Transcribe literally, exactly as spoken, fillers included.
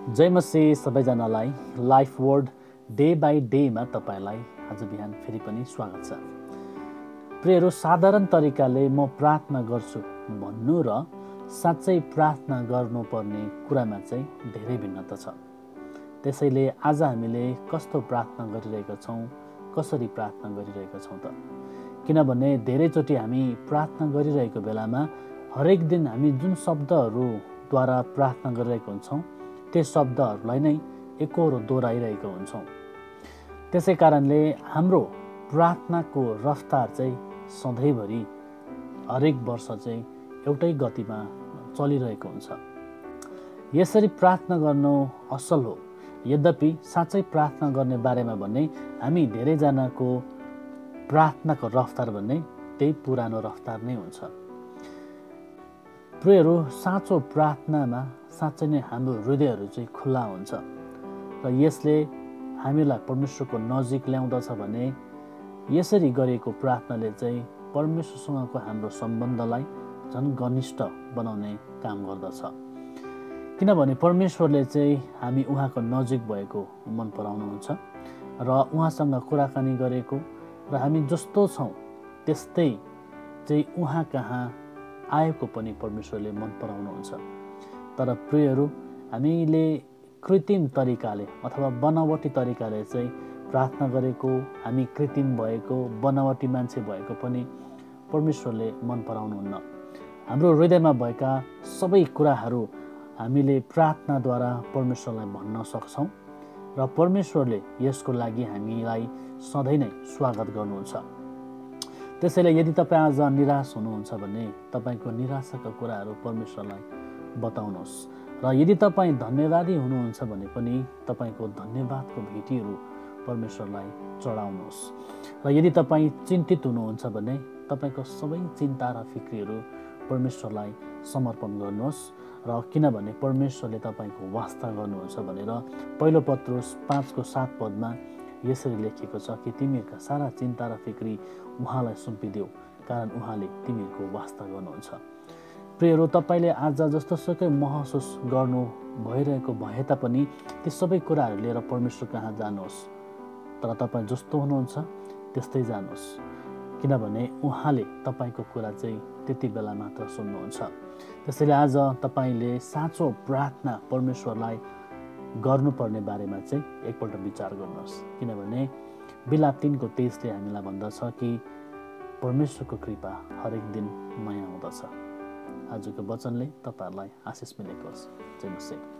जय मसी सबैजनालाई life word day by डेमा तपाईँलाई आज बिहान फेरि पनि स्वागत छ। प्रियहरू, साधारण तरिकाले म प्रार्थना गर्छु भन्नु र साँच्चै प्रार्थना गर्नुपर्ने कुरामा चाहिँ धेरै भिन्नता छ। त्यसैले आज हामीले कस्तो प्रार्थना गरिरहेका छौँ, कसरी प्रार्थना गरिरहेका छौँ त? किनभने धेरैचोटि हामी प्रार्थना गरिरहेको बेलामा हरेक दिन हामी जुन शब्दहरूद्वारा प्रार्थना गरिरहेका हुन्छौँ त्यो शब्दहरूलाई नै एकहोरो दोहोऱ्याइरहेको हुन्छौँ। त्यसै कारणले हाम्रो प्रार्थनाको रफ्तार चाहिँ सधैँभरि हरेक वर्ष चाहिँ एउटै गतिमा चलिरहेको हुन्छ। यसरी प्रार्थना गर्नु असल हो। यद्यपि साँच्चै प्रार्थना गर्ने बारेमा भन्ने हामी धेरैजनाको प्रार्थनाको रफ्तार भन्ने त्यही पुरानो रफ्तार नै हुन्छ। प्रियहरू, साँचो प्रार्थनामा साँच्चै नै हाम्रो हृदयहरू चाहिँ खुल्ला हुन्छ र यसले हामीलाई परमेश्वरको नजिक ल्याउँदछ भने यसरी गरेको प्रार्थनाले चाहिँ परमेश्वरसँगको हाम्रो सम्बन्धलाई झन् घनिष्ठ बनाउने काम गर्दछ। किनभने परमेश्वरले चाहिँ हामी उहाँको नजिक भएको मन पराउनुहुन्छ र उहाँसँग कुराकानी गरेको र हामी जस्तो छौँ त्यस्तै चाहिँ उहाँ कहाँ आएको पनि परमेश्वरले मन पराउनुहुन्छ। तर प्रियहरू, हामीले कृत्रिम तरिकाले अथवा बनावटी तरिकाले चाहिँ प्रार्थना गरेको, हामी कृत्रिम भएको, बनावटी मान्छे भएको पनि परमेश्वरले मन पराउनुहुन्न। हाम्रो हृदयमा भएका सबै कुराहरू हामीले प्रार्थनाद्वारा परमेश्वरलाई भन्न सक्छौँ र परमेश्वरले यसको लागि हामीलाई सधैँ नै स्वागत गर्नुहुन्छ। त्यसैले यदि तपाईँ आज निराश हुनुहुन्छ भने तपाईँको निराशाका कुराहरू परमेश्वरलाई बताउनुहोस् र यदि तपाईँ धन्यवादी हुनुहुन्छ भने पनि तपाईँको धन्यवादको भेटीहरू परमेश्वरलाई चढाउनुहोस् र यदि तपाईँ चिन्तित हुनुहुन्छ भने तपाईँको सबै चिन्ता र फिक्रीहरू परमेश्वरलाई समर्पण गर्नुहोस् र किनभने परमेश्वरले तपाईँको वास्ता गर्नुहुन्छ भनेर पहिलो पत्रुस पाँचको सात पदमा यसरी लेखिएको छ कि तिमीहरूका सारा चिन्ता र फिक्री उहाँलाई सुम्पिदेऊ, कारण उहाँले तिमीहरूको वास्ता गर्नुहुन्छ। प्रियहरू, तपाईँले आज जस्तो सुकै महसुस गर्नु भइरहेको भए तापनि ती सबै कुराहरू लिएर परमेश्वर कहाँ जानुहोस्। तर तपाईँ जस्तो हुनुहुन्छ त्यस्तै जानुहोस्, किनभने उहाँले तपाईँको कुरा चाहिँ त्यति बेला मात्र सुन्नुहुन्छ। त्यसैले आज तपाईँले साँचो प्रार्थना परमेश्वरलाई गर्नुपर्ने बारेमा चाहिँ एकपल्ट विचार गर्नुहोस्। किनभने बिलाप तीनको तेइसले हामीलाई भन्दछ कि परमेश्वरको कृपा हरेक दिन नयाँ हुँदछ। आजको वचनले तपाईँहरूलाई आशिष मिलेको होस्। जय मसीह।